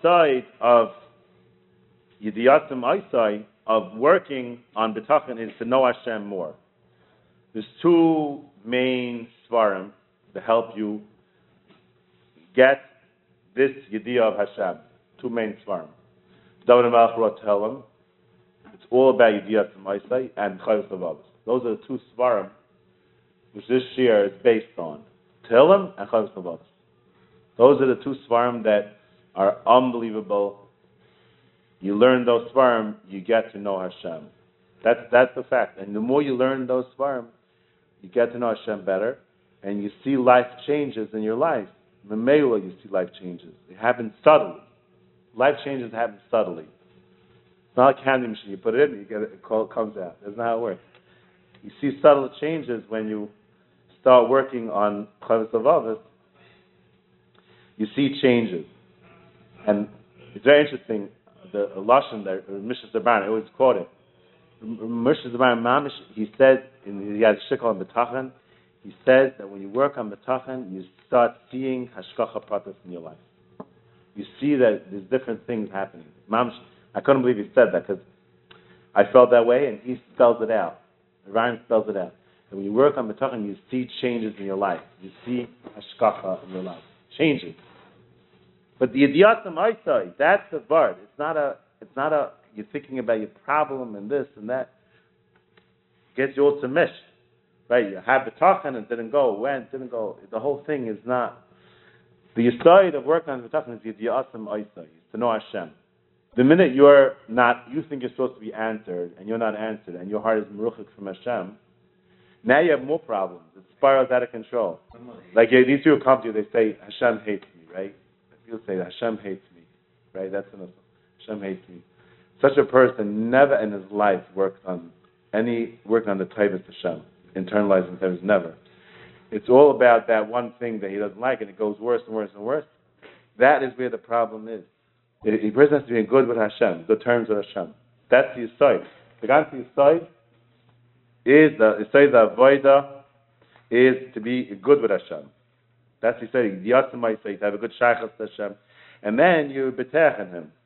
side of Yidiyatim Isai, of working on B'tachon, is to know Hashem more. There's two main svarim to help you get this Yidiyah of Hashem. Two main svarim. David HaMelech wrote Tehillim. It's all about Yidiyatim Isai and Chayvus Avavos. Those are the two svarim which this year is based on. Tehillim and Chayvus Avavos. Those are the two svarim that are unbelievable. You learn those svarim, you get to know Hashem. That's the fact. And the more you learn those svarim, you get to know Hashem better, and you see life changes in your life. Memela, you see life changes. It happens subtly. Life changes happen subtly. It's not like a candy machine. You put it in, you get it, it comes out. That's not how it works. You see subtle changes when you start working on Chavos Avavos. You see changes. And it's very interesting, the Lashon there, Mishra Zaban, I always quote it. Mishra Zaban Mamish, he said, he has Shikol on B'tachon, he says that when you work on B'tachon, you start seeing Hashkacha Pratis in your life. You see that there's different things happening. Mamish, I couldn't believe he said that because I felt that way, and he spells it out. Ryan spells it out. And when you work on B'tachon, you see changes in your life. You see Hashkacha in your life. Changes. But the Yidiyatim Isai, that's the word. It's not a, you're thinking about your problem and this and that. It gets you all to mish. Right? You have B'tachon and it didn't go, went, didn't go. The whole thing is not. The Yisai of working on B'tachon is Yidiyatim Isai, to know Hashem. The minute you think you're supposed to be answered, and you're not answered, and your heart is meruchik from Hashem, now you have more problems. It spirals out of control. Like these people come to you, they say, Hashem hates me, right? People say, Hashem hates me, right? That's enough. Hashem hates me. Such a person never in his life worked on the Taivas Hashem, internalizing Taivas, never. It's all about that one thing that he doesn't like, and it goes worse and worse and worse. That is where the problem is. The person has to be in good with Hashem, good terms with Hashem. That's the Yisai. The ganze Yisai is the Avodah is to be good with Hashem. That's the Yisai. The Yatzim Yisai, to have a good shaychus to Hashem. And then you betech in Him.